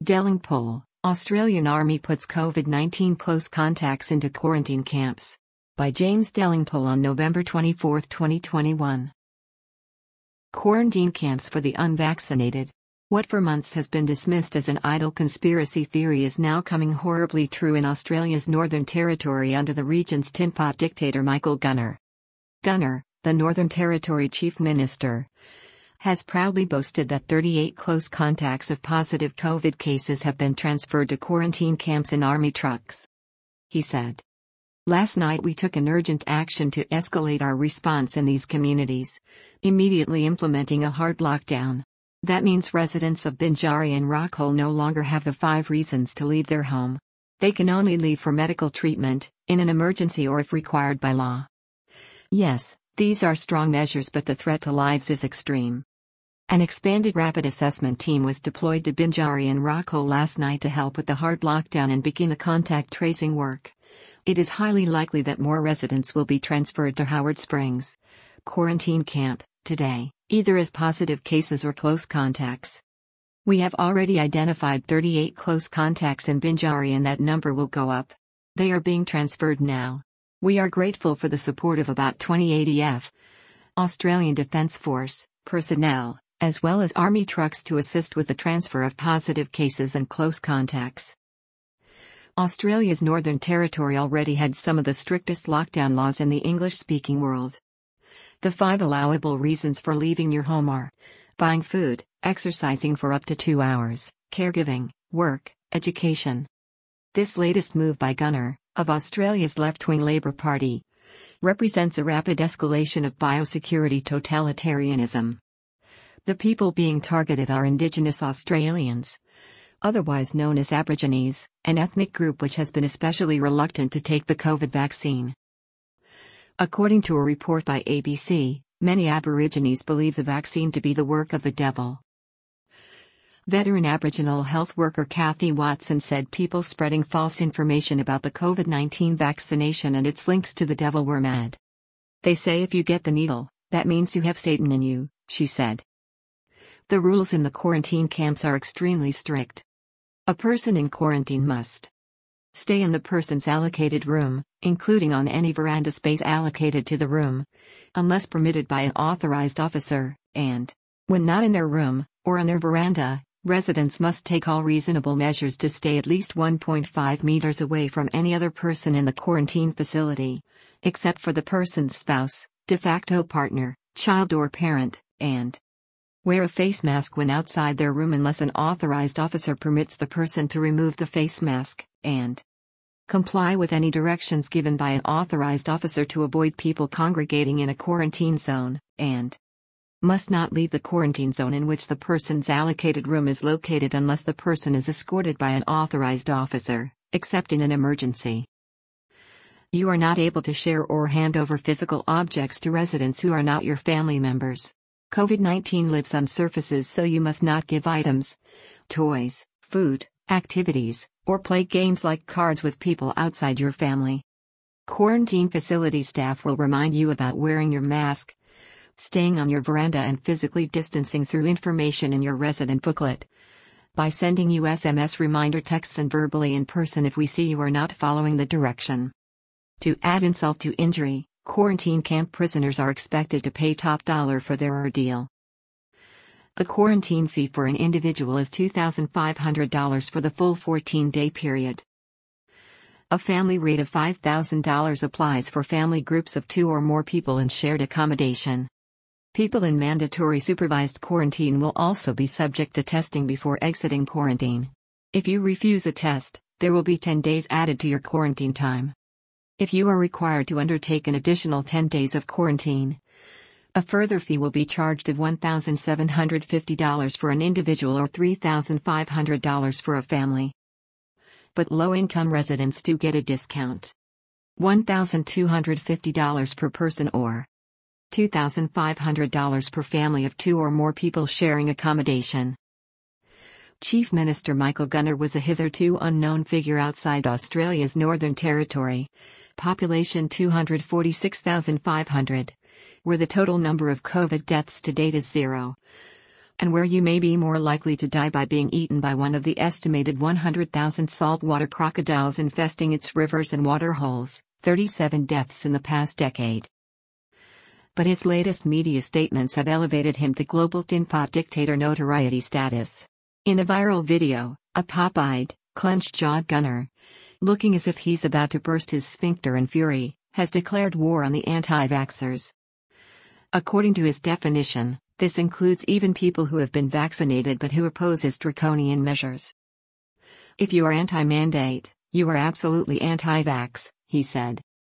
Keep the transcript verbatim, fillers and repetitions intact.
Delingpole, Australian Army puts COVID nineteen close contacts into quarantine camps. By James Delingpole on November twenty-fourth, twenty twenty-one. Quarantine camps for the unvaccinated. What for months has been dismissed as an idle conspiracy theory is now coming horribly true in Australia's Northern Territory under the region's tin pot dictator Michael Gunner. Gunner, the Northern Territory Chief Minister, has proudly boasted that thirty-eight close contacts of positive COVID cases have been transferred to quarantine camps in Army trucks. He said, "Last night we took an urgent action to escalate our response in these communities, immediately implementing a hard lockdown. That means residents of Binjari and Rockall no longer have the five reasons to leave their home. They can only leave for medical treatment, in an emergency or if required by law. Yes, these are strong measures, but the threat to lives is extreme." An expanded rapid assessment team was deployed to Binjari and Rockall last night to help with the hard lockdown and begin the contact tracing work. It is highly likely that more residents will be transferred to Howard Springs quarantine camp today, either as positive cases or close contacts. "We have already identified thirty-eight close contacts in Binjari and that number will go up. They are being transferred now. We are grateful for the support of about twenty A D F, Australian Defence Force, personnel, as well as Army trucks to assist with the transfer of positive cases and close contacts." Australia's Northern Territory already had some of the strictest lockdown laws in the English-speaking world. The five allowable reasons for leaving your home are buying food, exercising for up to two hours, caregiving, work, education. This latest move by Gunner, of Australia's left-wing Labor Party, represents a rapid escalation of biosecurity totalitarianism. The people being targeted are Indigenous Australians, otherwise known as Aborigines, an ethnic group which has been especially reluctant to take the COVID vaccine. According to a report by A B C, many Aborigines believe the vaccine to be the work of the devil. Veteran Aboriginal health worker Kathy Watson said people spreading false information about the COVID nineteen vaccination and its links to the devil were mad. "They say if you get the needle, that means you have Satan in you," she said. The rules in the quarantine camps are extremely strict. A person in quarantine must stay in the person's allocated room, including on any veranda space allocated to the room, unless permitted by an authorized officer, and, when not in their room, or on their veranda, residents must take all reasonable measures to stay at least one point five meters away from any other person in the quarantine facility, except for the person's spouse, de facto partner, child or parent, and wear a face mask when outside their room unless an authorized officer permits the person to remove the face mask, and comply with any directions given by an authorized officer to avoid people congregating in a quarantine zone, and must not leave the quarantine zone in which the person's allocated room is located unless the person is escorted by an authorized officer, except in an emergency. You are not able to share or hand over physical objects to residents who are not your family members. COVID nineteen lives on surfaces, so you must not give items, toys, food, activities, or play games like cards with people outside your family. Quarantine facility staff will remind you about wearing your mask, staying on your veranda and physically distancing through information in your resident booklet, by sending you S M S reminder texts and verbally in person if we see you are not following the direction. To add insult to injury, quarantine camp prisoners are expected to pay top dollar for their ordeal. The quarantine fee for an individual is two thousand five hundred dollars for the full fourteen-day period. A family rate of five thousand dollars applies for family groups of two or more people in shared accommodation. People in mandatory supervised quarantine will also be subject to testing before exiting quarantine. If you refuse a test, there will be ten days added to your quarantine time. If you are required to undertake an additional ten days of quarantine, a further fee will be charged of one thousand seven hundred fifty dollars for an individual or three thousand five hundred dollars for a family. But low-income residents do get a discount. one thousand two hundred fifty dollars per person or two thousand five hundred dollars per family of two or more people sharing accommodation. Chief Minister Michael Gunner was a hitherto unknown figure outside Australia's Northern Territory, population two hundred forty-six thousand five hundred, where the total number of COVID deaths to date is zero. and where you may be more likely to die by being eaten by one of the estimated one hundred thousand saltwater crocodiles infesting its rivers and waterholes, thirty-seven deaths in the past decade. But his latest media statements have elevated him to global tin pot dictator notoriety status. In a viral video, a pop-eyed, clenched-jawed gunner, looking as if he's about to burst his sphincter in fury, has declared war on the anti-vaxxers. According to his definition, this includes even people who have been vaccinated but who oppose his draconian measures. If you are anti-mandate, you are absolutely anti-vax, he said.